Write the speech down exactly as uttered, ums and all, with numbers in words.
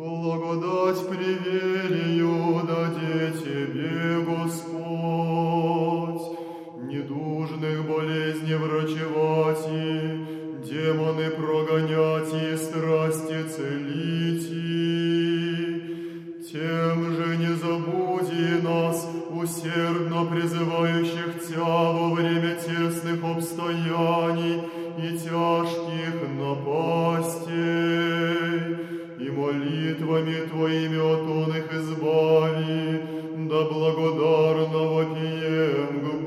Благодать приверию даде тебе, Господь, недужных болезни врачевать и, демоны прогонять и страсти целить и, тем же не забуди нас, усердно призывающих Тя во время тесных обстояний и тяжких напастей, и молитвами Твоими от он их избави, да благодарно вопием к